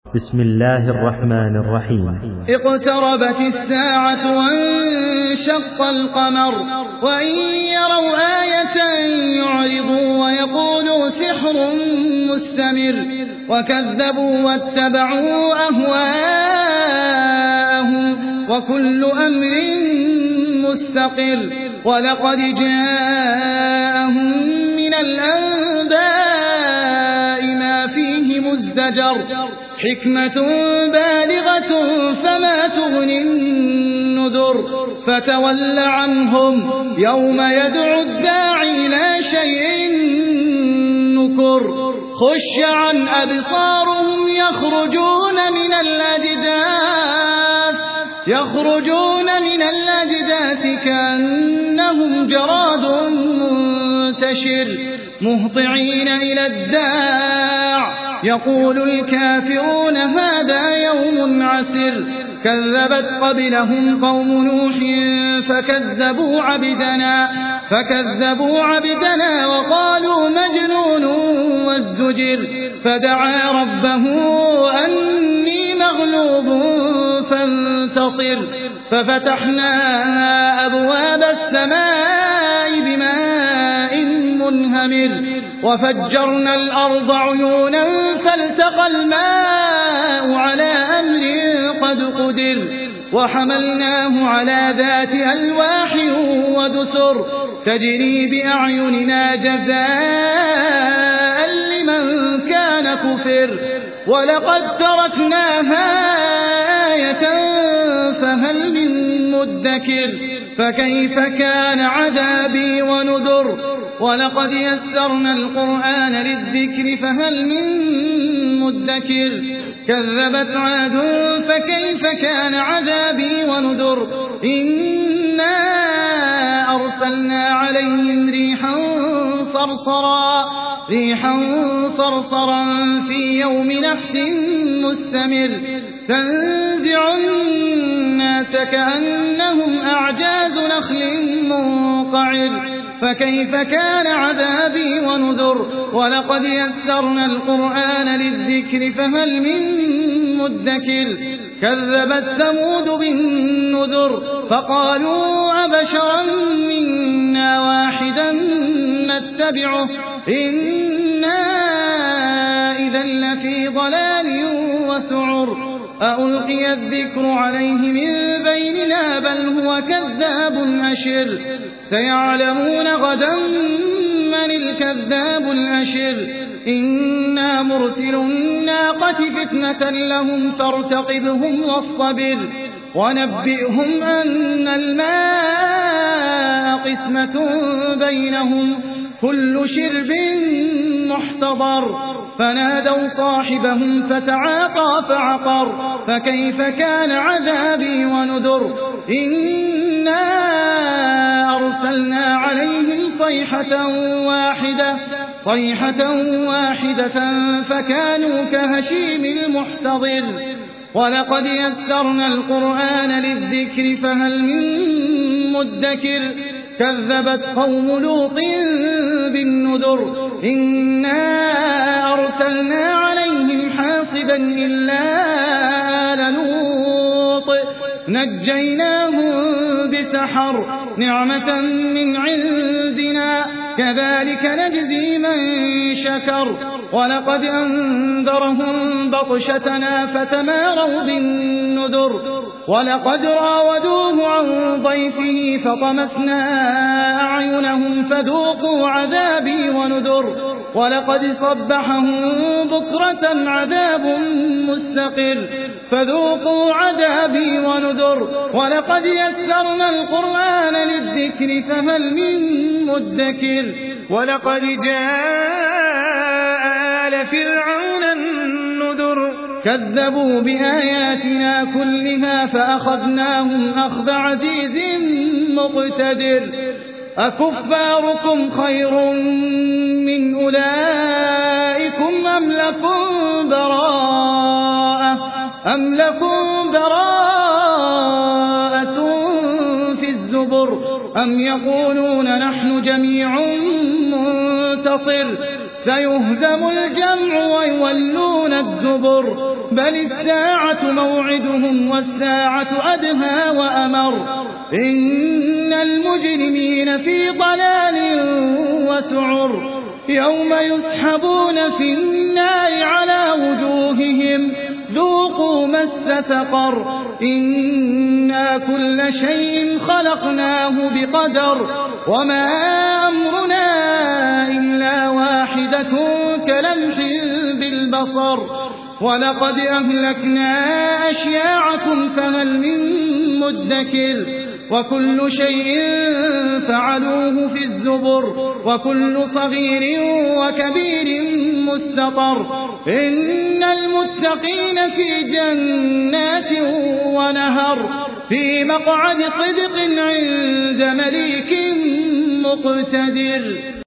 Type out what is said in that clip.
بسم الله الرحمن الرحيم. اقتربت الساعة وانشق القمر وإن يروا آية يعرضوا ويقولوا سحر مستمر وكذبوا واتبعوا أهواءهم وكل أمر مستقر ولقد جاءهم من الأنباء ما فيه مزدجر حكمة بالغة فما تغني النذر فتول عنهم يوم يدعو الداعي لا شيء نكر خش عن أبصارهم يخرجون من الأجداث كأنهم جراد منتشر مهطعين إلى الداع يقول الكافرون هذا يوم عسر كذبت قبلهم قوم نوح فكذبوا عبدنا وقالوا مجنون وازدجر فدعا ربه أني مغلوب فانتصر ففتحنا أبواب السماء بماء منهمر وفجرنا الأرض عيونا فالتقى الماء على أمر قد قدر وحملناه على ذات ألواح ودسر تجري بأعيننا جزاء لمن كان كفر ولقد تركناها آية فهل من مدكر فكيف كان عذابي ونذر ولقد يسرنا القرآن للذكر فهل من مدكر كذبت عاد فكيف كان عذابي ونذر إنا أرسلنا عليهم ريحا صرصرا في يوم نحس مستمر تنزع الناس كأنهم أعجاز نخل منقعر فكيف كان عذابي ونذر ولقد يسرنا القرآن للذكر فهل من مدكر كذبت ثمود بالنذر فقالوا أبشرا منا واحدا نتبعه إنا إذا لفي ضلال وسعر ألقي الذكر عليه من بيننا بل هو كذاب أشر سيعلمون غدا من الكذاب الأشر إنا مرسل الناقة فتنة لهم فارتقبهم واصطبر ونبئهم أن الماء قسمة بينهم كل شرب محتضر فنادوا صاحبهم فتعاطى فعقر فكيف كان عذابي ونذر إنا أرسلنا عليهم صيحة واحدة فكانوا كهشيم المحتضر ولقد يسرنا القرآن للذكر فهل من مدكر كذبت قوم لوط بالنذر إنا أرسلنا عليهم حاصبا إلا آل لوط نجيناهم بسحر نعمة من عندنا كذلك نجزي من شكر ولقد أنذرهم بطشتنا فتماروا بالنذر ولقد راودوه عن ضيفه فطمسنا أعينهم فذوقوا عذابي ونذر ولقد صبحهم بكرة عذاب مستقر فذوقوا عذابي ونذر ولقد يسرنا القرآن للذكر فهل من مدكر ولقد جاء آل فرعون النذر كذبوا بآياتنا كلها فأخذناهم أخذ عزيز مقتدر أكفاركم خير من أولئكم أم لكم براءة في الزبر أم يقولون نحن جميع منتصر سيهزم الجمع ويولون الدبر بل الساعة موعدهم والساعة أدهى وأمر إن المجرمين في ضلال وسعر يوم يسحبون في النار على وجوههم ذوقوا مس سقر إنا كل شيء خلقناه بقدر وما أمرنا إلا واحدة كلمح بالبصر ولقد أهلكنا أشياعكم فهل من مدكر وكل شيء فعلوه في الزبر وكل صغير وكبير مستطر إن المتقين في جنات ونهر في مقعد صدق عند مليك مقتدر.